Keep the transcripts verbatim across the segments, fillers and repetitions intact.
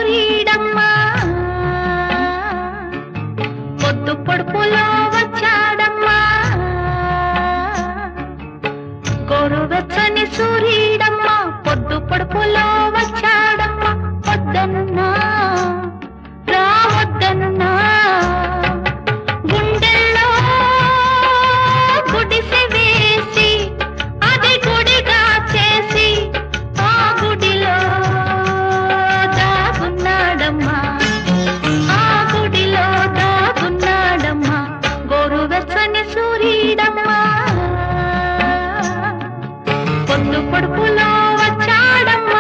సూరీడమ్మా పొద్దు పొడుపులో వచ్చాడమ్మా గోరువెచ్చని సూరీడమ్మా పొద్దు పొడుపులో వచ్చాడమ్మా వద్దన్నా రావద్దన్నా గుండెల్లో గుడిసె వేసి అది గుడిగా చేసి ఆ గుడిలో దాగున్నాడమ్మా ఆ గుడిలో దాగున్నాడమ్మా గోరువెచ్చని సూరీడమ్మా పొద్దు పొడుపులో వచ్చాడమ్మా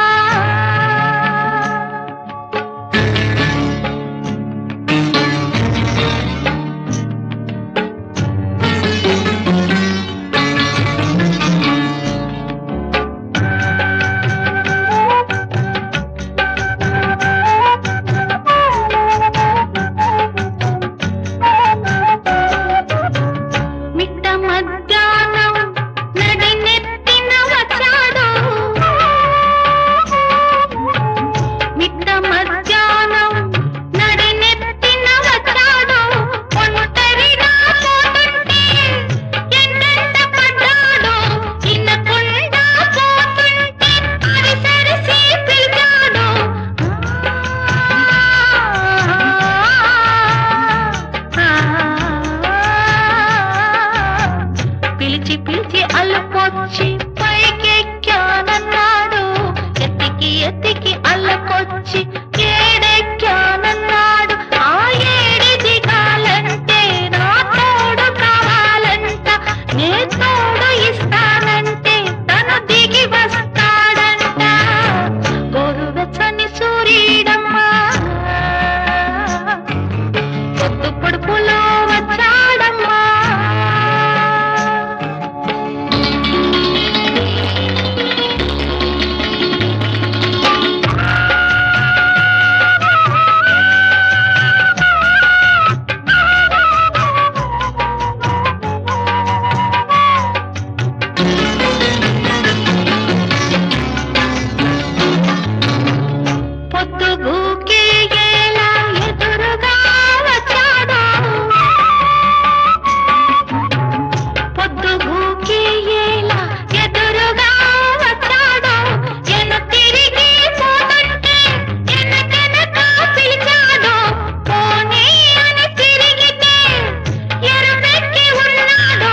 మిట్ట మధ్యాహ్నం నడినెత్తిన వచ్చాడు మిట్ట మధ్యాహ్నం నడినెత్తిన వచ్చాడు ఒంటరిగా పోతుంటే ఎన్నెంట పడ్డాడు ఇనకుండా పోతుంటే అరిసరిసి పిలిచాడు పిలిచి పిలిచి అల్లకొచ్చి పైకెక్కానన్నాడు ఎత్తికి ఎత్తికి అల్లకొచ్చి ఏడెక్కానన్నాడు ఆ ఏడి దిగాలంటే నా తోడు కావాలంట నే తోడు ఇస్తానంటే తను దిగి వస్తాడంట గోరువెచ్చని సూరీడమ్మా పొద్దు పొడుపులో వచ్చాడమ్మా పొద్దు గూకే ఎలా ఎదురుగా వచ్చాడు పొద్దు గూకే ఎలా ఎదురుగా వచ్చాడు ఎన తిరిగి పోతుంటే ఎనకెనక పిలిచాడు పోనీ అని తిరిగితే ఎరుపెక్కి ఉన్నాడు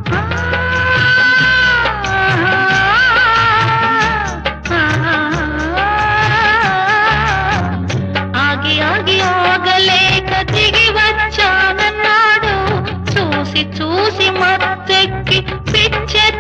ఆగి ఆగి ఆగలేక దిగి వచ్చానన్నాడు చూసి చూసి మత్తెక్కి పిచ్చె